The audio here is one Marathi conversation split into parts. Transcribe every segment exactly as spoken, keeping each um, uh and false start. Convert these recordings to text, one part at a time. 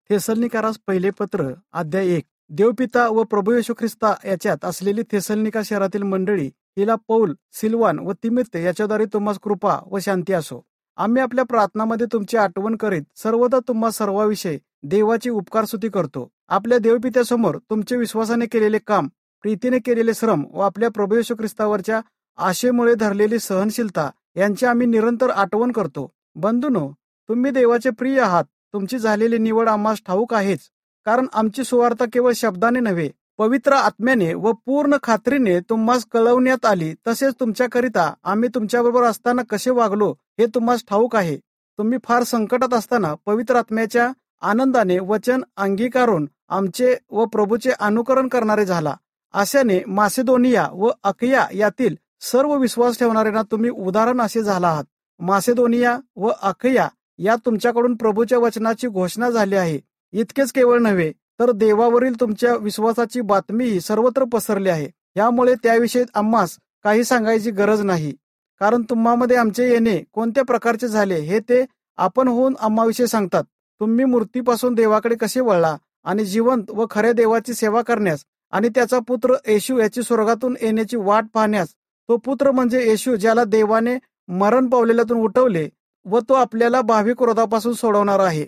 थेसलनिकारास पहिले पत्र अध्याय एक. देवपिता व प्रभू येशू ख्रिस्ता याच्यात असलेली थेसलनिका शहरातील मंडळी हिला पौल, सिल्वान व तिमित्ते याच्याद्वारे तुम्हास कृपा व शांती असो. आम्ही आपल्या प्रार्थनामध्ये तुमची आठवण करीत सर्वदा तुम्हा सर्वाविषयी देवाची उपकारस्तुती करतो. आपल्या देवपित्यासमोर तुमचे विश्वासाने केलेले काम, प्रीतीने केलेले श्रम व आपल्या प्रभू येशू ख्रिस्तावरच्या आशेमुळे धरलेली सहनशीलता यांची आम्ही निरंतर आठवण करतो. बंधूनो, तुम्ही देवाचे प्रिय आहात. तुमची झालेली निवड आम्हास ठाऊक आहेच. कारण आमची सुवार्ता केवळ शब्दाने नव्हे, पवित्र आत्म्याने व पूर्ण खात्रीने तुम्हास कळवण्यात आली. तसेच तुमच्याकरिता आम्ही तुमच्याबरोबर असताना कसे वागलो हे तुम्हास ठाऊक आहे. तुम्ही फार संकटात असताना पवित्र आत्म्याच्या आनंदाने वचन अंगीकारून आमचे व प्रभूचे अनुकरण करणारे झाला. अशाने मासेदोनिया व अकया यातील सर्व विश्वास ठेवणाऱ्यांना तुम्ही उदाहरण असे झाला आहात. मासेदोनिया व अकया यात तुमच्याकडून प्रभूच्या वचनाची घोषणा झाली आहे. इतकेच केवळ नव्हे, तर देवावरील तुमच्या विश्वासाची बातमीही सर्वत्र पसरली आहे. यामुळे त्याविषयी आम्हास काही सांगायची गरज नाही. कारण तुम्हामध्ये आमचे येणे कोणत्या प्रकारचे झाले हे ते आपण होऊन आम्हाविषयी सांगतात. तुम्ही मूर्तीपासून देवाकडे कसे वळला आणि जिवंत व खऱ्या देवाची सेवा करण्यास आणि त्याचा पुत्र येशू याची स्वर्गातून येण्याची वाट पाहण्यास, तो पुत्र म्हणजे येशू ज्याला देवाने मरण पावलेल्यातून उठवले व तो आपल्याला भावी क्रोधापासून सोडवणार आहे.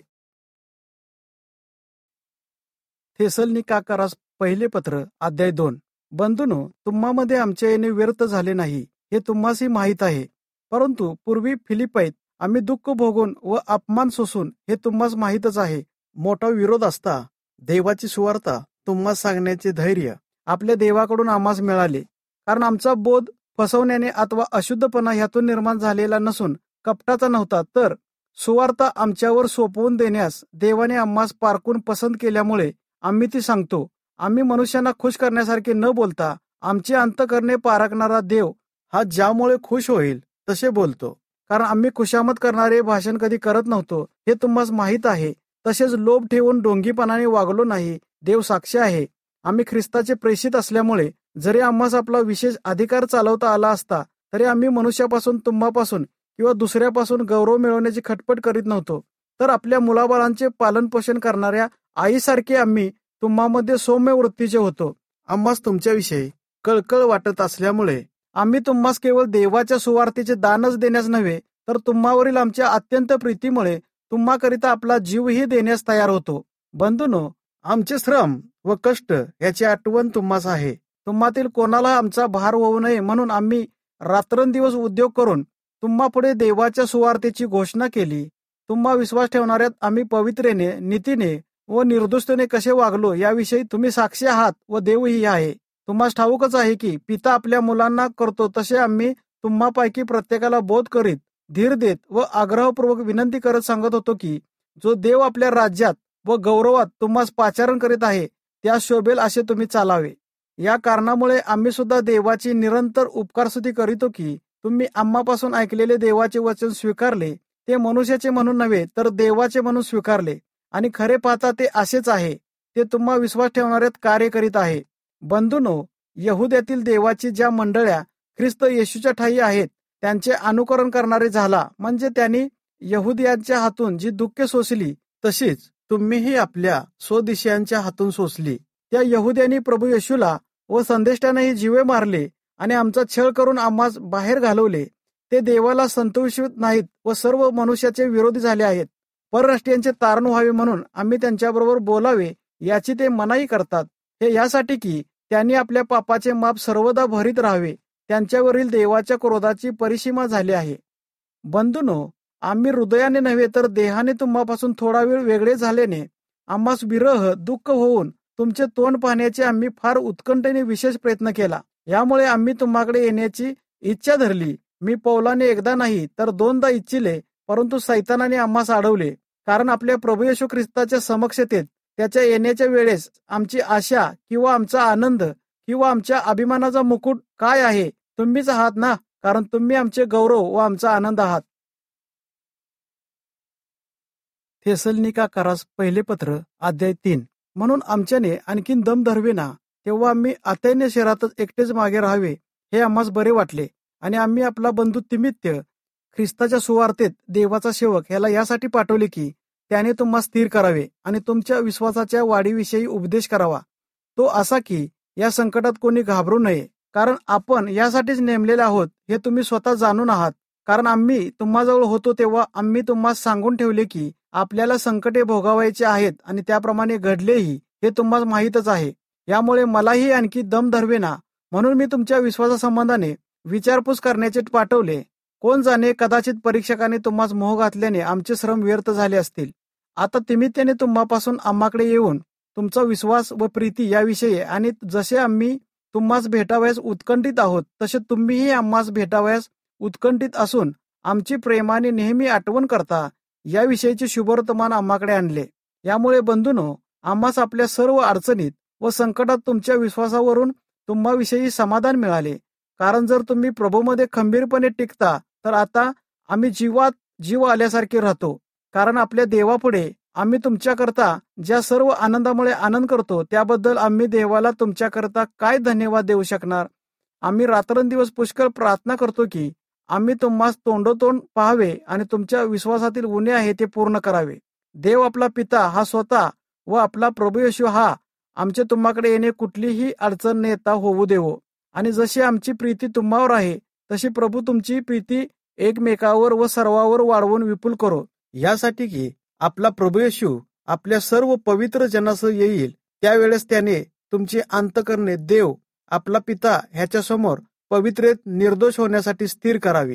थेसलनिकाकारास पहिले पत्र अध्याय दोन. बंधूनो, तुम्हामध्ये आमचे येणे व्यर्थ झाले नाही हे तुम्हासही माहीत आहे. परंतु पूर्वी फिलिपाईत आम्ही दुःख भोगून व अपमान सोसून हे तुम्हास माहीतच आहे. मोठा विरोध असता देवाची सुवार्ता तुम्हास सांगण्याचे धैर्य आपल्या देवाकडून आम्हास मिळाले. कारण आमचा बोध फसवण्याने अथवा अशुद्धपणा ह्यातून निर्माण झालेला नसून कपटाचा नव्हता, तर सुवार्ता आमच्यावर सोपवून देण्यास देवाने आम्हास पारखून पसंत केल्यामुळे आम्ही ती सांगतो. आम्ही मनुष्यांना खुश करण्यासारखे न बोलता आमचे अंतःकरणे पारखणारा देव हा ज्यामुळे खुश होईल तसे बोलतो. कारण आम्ही खुशामत करणारे भाषण कधी करत नव्हतो हे तुम्हास माहीत आहे. तसेच लोभ ठेवून डोंगीपणाने वागलो नाही. देव साक्षी आहे. आम्ही ख्रिस्ताचे प्रेषित असल्यामुळे जरी आम्हास आपला विशेष अधिकार चालवता आला असता तरी आम्ही मनुष्यापासून, तुम्हापासून किंवा दुसऱ्यापासून गौरव मिळवण्याची खटपट करीत नव्हतो. तर आपल्या मुलाबाळांचे पालनपोषण करणाऱ्या आईसारखे आम्ही तुम्हामध्ये सौम्य वृत्तीचे होतो. आम्हास तुमच्याविषयी कळकळ वाटत असल्यामुळे आम्ही तुम्हास केवळ देवाच्या सुवार्तेचे दानच देण्यास नव्हे, तर तुम्हावरील आमच्या अत्यंत प्रीतीमुळे तुम्हाकरिता आपला जीवही देण्यास तयार होतो. बंधूनो, आमचे श्रम व कष्ट याची आठवण तुम्हास आहे. तुम्हातील कोणाला आमचा भार होऊ नये म्हणून आम्ही रात्रंदिवस उद्योग करून तुम्हापुढे देवाच्या सुवार्तेची घोषणा केली. तुम्हा विश्वास ठेवणाऱ्यात आम्ही पवित्रेने, नीतीने व निर्दोषतेने कसे वागलो याविषयी तुम्ही साक्षी आहात व देवही आहे. तुम्हास ठाऊकच आहे की पिता आपल्या मुलांना करतो तसे आम्ही तुम्हापैकी प्रत्येकाला बोध करीत, धीर देत व आग्रहपूर्वक विनंती करत सांगत होतो की जो देव आपल्या राज्यात व गौरवात तुम्हास पाचारण करीत आहे त्या शोभेल असे तुम्ही चालावे. या कारणामुळे आम्ही सुद्धा देवाची निरंतर उपकारस्तुती करीतो की तुम्ही आम्हापासून ऐकलेले देवाचे वचन स्वीकारले, ते मनुष्याचे म्हणून नव्हे तर देवाचे म्हणून स्वीकारले. आणि खरे पाहता ते असेच आहे. ते तुम्हा विश्वास ठेवणाऱ्यात कार्य करीत आहे. बंधूनो, यहुद्यातील देवाची ज्या मंडळ्या ख्रिस्त येशूच्या ठायी आहेत त्यांचे अनुकरण करणारे झाला. म्हणजे त्यांनी यहुदियांच्या हातून जी दुःखे सोसली तशीच तुम्हीही आपल्या स्वदेशीयांच्या हातून सोसली. त्या यहुद्यांनी प्रभू येशूला व संदेष्टानेही जीवे मारले आणि आमचा छळ करून आम्हास बाहेर घालवले. ते देवाला संतोषित नाहीत व सर्व मनुष्याचे विरोधी झाले आहेत. परराष्ट्रीयांचे तारण व्हावे म्हणून आम्ही त्यांच्याबरोबर बोलावे याची ते मनाई करतात. हे यासाठी की त्यांनी आपल्या पापाचे माप सर्वदा भरीत राहावे. त्यांच्यावरील देवाच्या क्रोधाची परिसीमा झाली आहे. बंधूनो, आम्ही हृदयाने नव्हे तर देहाने तुम्हापासून थोडा वेळ वेगळे झाल्याने आम्हास विरह, दुःख होऊन तुमचे तोंड पाहण्याचे आम्ही फार उत्कंठेने विशेष प्रयत्न केला. यामुळे आम्ही तुम्हाकडे येण्याची इच्छा धरली. मी पौलाने एकदा नाही तर दोनदा इच्छिले, परंतु सैतानाने आम्हास अडवले. कारण आपल्या प्रभू येशू ख्रिस्ताच्या समक्षतेत त्याच्या येण्याच्या वेळेस आमची आशा किंवा आमचा आनंद किंवा आमच्या अभिमानाचा मुकुट काय आहे? तुम्हीच आहात ना, कारण तुम्ही आमचे गौरव व आमचा आनंद आहात. थेसलनिकाकारास पहिले पत्र अध्याय तीन. म्हणून आमच्याने आणखीन दम धरवेना, तेव्हा आम्ही अथेन्य शहरातच एकटेच मागे राहावे हे आम्हास बरे वाटले. आणि आम्ही आपला बंधू तिमित्य ख्रिस्ताच्या सुवार्तेत देवाचा सेवक ह्याला यासाठी पाठवले की त्याने तुम्हा स्थिर करावे आणि तुमच्या विश्वासाच्या वाढीविषयी उपदेश करावा. तो असा की या संकटात कोणी घाबरू नये, कारण आपण यासाठीच नेमलेले आहोत हे तुम्ही स्वतः जाणून आहात. कारण आम्ही तुम्हाजवळ होतो तेव्हा आम्ही तुम्हाला सांगून ठेवले की आपल्याला संकटे भोगावायचे आहेत आणि त्याप्रमाणे घडलेही हे तुम्हाला माहीतच आहे. यामुळे मलाही आणखी दम धरवेना म्हणून मी तुमच्या विश्वासासंबंधाने विचारपूस करण्याचे पाठवले. कोण जाणे, कदाचित परीक्षकाने तुम्हास मोह घातल्याने आमचे श्रम व्यर्थ झाले असतील. आता तिमित्याने तुम्हापासून आम्हाकडे येऊन तुमचा विश्वास व प्रीती याविषयी आणि जसे आम्ही तुम्हास भेटावयास उत्कंठित आहोत तसे तुम्हीही आम्हास भेटावयास उत्कंठित असून आमची प्रेमाने नेहमी आठवण करता याविषयीचे शुभवर्तमान आम्हाकडे आणले. यामुळे बंधूनो, आम्हास आपल्या सर्व अडचणीत व संकटात तुमच्या विश्वासावरून तुम्हाविषयी समाधान मिळाले. कारण जर तुम्ही प्रभूमध्ये खंबीरपणे टिकता तर आता आम्ही जीवात जीव आल्यासारखे राहतो. कारण आपल्या देवापुढे आम्ही तुमच्याकरता ज्या सर्व आनंदामुळे आनंद करतो त्याबद्दल आम्ही देवाला तुमच्याकरता काय धन्यवाद देऊ शकणार. आम्ही रात्रंदिवस पुष्कळ प्रार्थना करतो की आम्ही तुम्हास तोंडोतोंड पाहावे आणि तुमच्या विश्वासातील उणे आहे ते पूर्ण करावे. देव आपला पिता हा स्वतः व आपला प्रभू येशू हा आमचे तुम्हाकडे येणे कुठलीही अडचण न येता होऊ देवो. आणि जशी आमची प्रीती तुम्हावर आहे तशी प्रभू तुमची प्रीती एकमेकावर व सर्वावर वाढवून विपुल करो. यासाठी की आपला प्रभू येशू आपल्या सर्व पवित्र जनासह येईल त्यावेळेस त्याने तुमची अंतःकरणे देव आपला पिता ह्याच्या समोर पवित्रेत निर्दोष होण्यासाठी स्थिर करावी.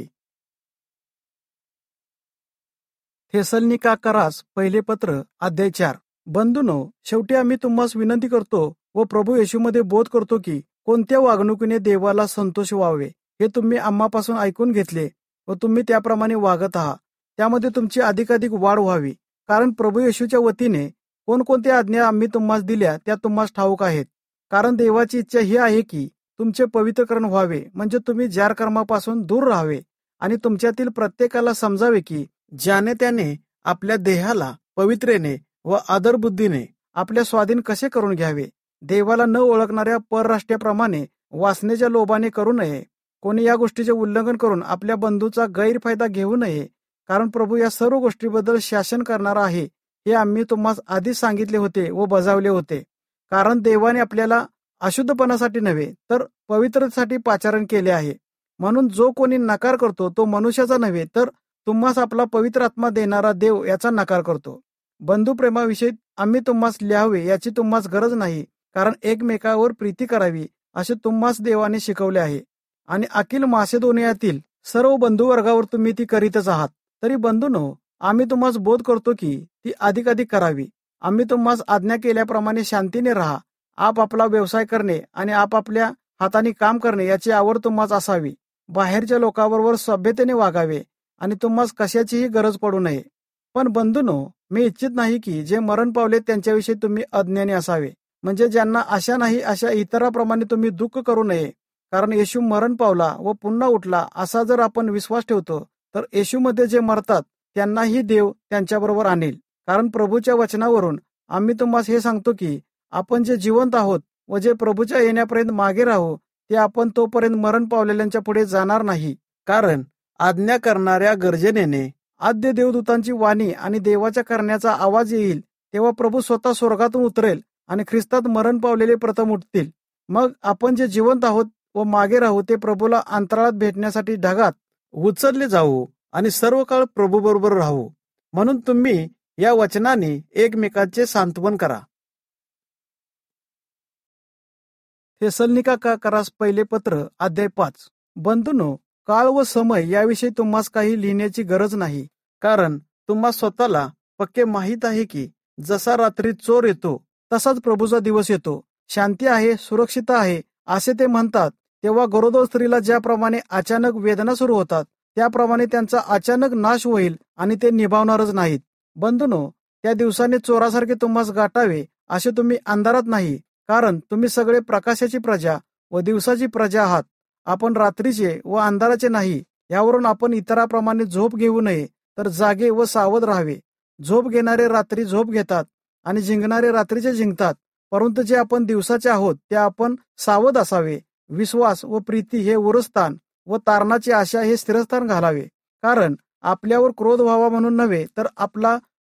थेसलनिकाकरास पहिले पत्र अध्याय चार. बंधूनो, शेवटी आम्ही तुम्हास विनंती करतो व प्रभू येशूमध्ये बोध करतो की कोणत्या वागणुकीने देवाला संतोष व्हावे हे तुम्ही आम्हापासून ऐकून घेतले व तुम्ही त्याप्रमाणे वागत आहात. त्यामध्ये तुमची अधिकाधिक वाढ व्हावी. कारण प्रभू येशूच्या वतीने कोणकोणत्या आज्ञा आम्ही तुम्हास दिल्या त्या तुम्हास ठाऊक आहेत. कारण देवाची इच्छा ही आहे की तुमचे पवित्रकरण व्हावे, म्हणजे तुम्ही जार कर्मापासून दूर राहावे आणि तुमच्यातील प्रत्येकाला समजावे की ज्याने त्याने आपल्या देहाला पवित्रेने व आदरबुद्धीने आपल्या स्वाधीन कसे करून घ्यावे. देवाला न ओळखणाऱ्या परराष्ट्रीयाप्रमाणे वासनेच्या लोभाने करू नये. कोणी या गोष्टीचे उल्लंघन करून आपल्या बंधूचा गैरफायदा घेऊ नये. कारण प्रभू या सर्व गोष्टीबद्दल शासन करणारा आहे हे आम्ही तुम्हाला आधीच सांगितले होते व बजावले होते. कारण देवाने आपल्याला अशुद्धपणासाठी नव्हे तर पवित्रतेसाठी पाचारण केले आहे. म्हणून जो कोणी नकार करतो तो मनुष्याचा नव्हे तर तुम्हास आपला पवित्र आत्मा देणारा देव याचा नकार करतो. बंधुप्रेमाविषयी आम्ही तुम्हास लिहावे याची तुम्हास गरज नाही, कारण एकमेकावर प्रीती करावी असे तुम्हास देवाने शिकवले आहे. आणि अखिल मासेदोनियातील सर्व बंधुवर्गावर तुम्ही ती करीतच आहात. तरी बंधूनो, आम्ही तुम्हास बोध करतो की ती अधिक अधिक करावी. आम्ही तुम्हास आज्ञा केल्याप्रमाणे शांतीने राहा. आपापला व्यवसाय करणे आणि आपापल्या हाताने काम करणे याची आवड तुम्हास असावी. बाहेरच्या लोकांबरोबर सभ्यतेने वागावे आणि तुम्हास कशाचीही गरज पडू नये. पण बंधूनो, मी इच्छित नाही की जे मरण पावले त्यांच्याविषयी तुम्ही अज्ञानी असावे, म्हणजे ज्यांना आशा नाही अशा इतरांप्रमाणे तुम्ही दुःख करू नये. कारण येशू मरण पावला व पुन्हा उठला असा जर आपण विश्वास ठेवतो तर येशूमध्ये जे मरतात त्यांनाही देव त्यांच्याबरोबर आणेल. कारण प्रभूच्या वचनावरून आम्ही तुम्हास हे सांगतो की आपण जे जिवंत आहोत व जे प्रभूच्या येण्यापर्यंत मागे राहू ते आपण तोपर्यंत मरण पावलेल्यांच्या पुढे जाणार नाही. कारण आज्ञा करणाऱ्या गर्जनेने आद्य देवदूतांची वाणी आणि देवाच्या करण्याचा आवाज येईल तेव्हा प्रभू स्वतः स्वर्गातून उतरेल आणि ख्रिस्तात मरण पावलेले प्रथम उठतील. मग आपण जे जिवंत आहोत व मागे राहू ते प्रभूला अंतराळात भेटण्यासाठी ढगात उचलले जाऊ आणि सर्व काळ प्रभू बरोबर राहू. म्हणून तुम्ही या वचनाने एकमेकांचे सांत्वन करा. थेसलनिकाकरास पहिले पत्र अध्याय पाच. बंधूनो, काळ व समय याविषयी तुम्हास काही लिहिण्याची गरज नाही. कारण तुम्हा स्वतःला पक्के माहीत आहे की जसा रात्री चोर येतो तसाच प्रभूचा दिवस येतो. शांती आहे, सुरक्षितता आहे असे ते म्हणतात तेव्हा गरोदर स्त्रीला ज्याप्रमाणे अचानक वेदना सुरू होतात त्याप्रमाणे त्यांचा अचानक नाश होईल आणि ते निभावणारच नाहीत. बंधूनो, त्या दिवसाने चोरासारखे तुम्हास गाठावे असे तुम्ही अंधारात नाही, कारण तुम्ही सगळे प्रकाशाची प्रजा व दिवसाची प्रजा आहात. आपण रात्रीचे व अंधाराचे नाही. यावरून आपण इतरांप्रमाणे झोप घेऊ नये तर जागे व सावध राहावे. झोप घेणारे रात्री झोप घेतात आणि जिंकणारे रात्रीचे जिंकतात. परंतु जे आपण दिवसाचे आहोत ते आपण सावध असावे. विश्वास व प्रीती हे उरस्थान व तारणाची आशा हे स्थिरस्थान घालावे. कारण आपल्यावर क्रोध व्हावा म्हणून नव्हे तर आपला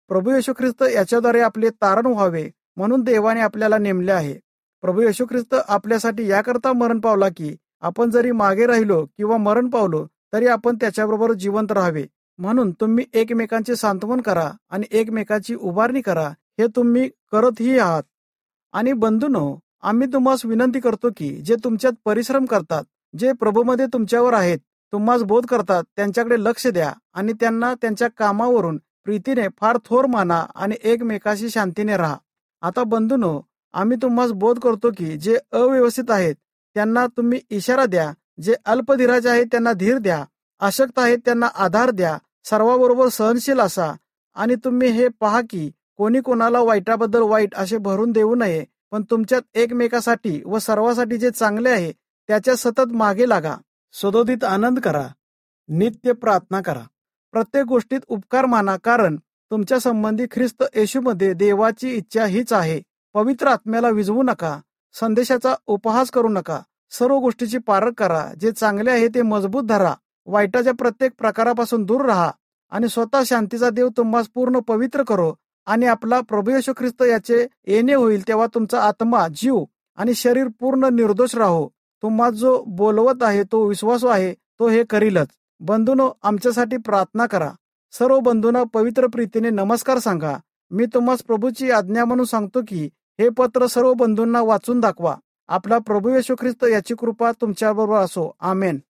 प्रभू येशू ख्रिस्त याच्याद्वारे आपले तारण व्हावे म्हणून देवाने आपल्याला नेमले आहे. प्रभू येशू ख्रिस्त आपल्यासाठी याकरता मरण पावला की आपण जरी मागे राहिलो किंवा मरण पावलो तरी आपण त्याच्याबरोबर जिवंत राहावे. म्हणून तुम्ही एकमेकांचे सांत्वन करा आणि एकमेकांची उभारणी करा, हे तुम्ही करतही आहात. आणि बंधूंनो, आम्ही तुम्हाला विनंती करतो की जे तुमच्यात परिश्रम करतात, जे प्रभूमध्ये तुमच्यावर आहेत, तुम्हाला बोध करतात, त्यांच्याकडे लक्ष द्या आणि त्यांना त्यांच्या कामावरून प्रीतीने फार थोर माना आणि एकमेकाशी शांतीने राहा. आता बंधूंनो, आम्ही तुम्हाला बोध करतो की जे अव्यवस्थित आहेत त्यांना तुम्ही इशारा द्या, जे अल्पधीराचे आहेत त्यांना धीर द्या, अशक्त आहेत त्यांना आधार द्या, सर्वाबरोबर सहनशील असा. आणि तुम्ही हे पहा की कोणी कोणाला वाईटाबद्दल वाईट असे भरून देऊ नये, पण तुमच्यात एकमेकासाठी व सर्वांसाठी जे चांगले आहे त्याच्या सतत मागे लागा. सदोदित आनंद करा, नित्य प्रार्थना करा, प्रत्येक गोष्टीत उपकार माना, कारण तुमच्या संबंधी ख्रिस्त येशूमध्ये देवाची इच्छा हीच आहे. पवित्र आत्म्याला विझवू नका, संदेशाचा उपहास करू नका, सर्व गोष्टीची पारख करा, जे चांगले आहे ते मजबूत धरा, वाईटाच्या प्रत्येक प्रकारापासून दूर राहा आणि स्वतः शांतीचा देव तुम्हाला पूर्ण पवित्र करो. आणि आपला प्रभू येशू ख्रिस्त याचे येणे होईल तेव्हा तुमचा आत्मा, जीव आणि शरीर पूर्ण निर्दोष राहो. तुम्हाला जो बोलवत आहे तो विश्वासू आहे, तो हे करीलच. बंधूनो, आमच्यासाठी प्रार्थना करा. सर्व बंधूंना पवित्र प्रीतीने नमस्कार सांगा. मी तुम्हाला प्रभूची आज्ञा म्हणून सांगतो की हे पत्र सर्व बंधूंना वाचून दाखवा. आपला प्रभू येशू ख्रिस्त याची कृपा तुमच्याबरोबर असो. आमेन.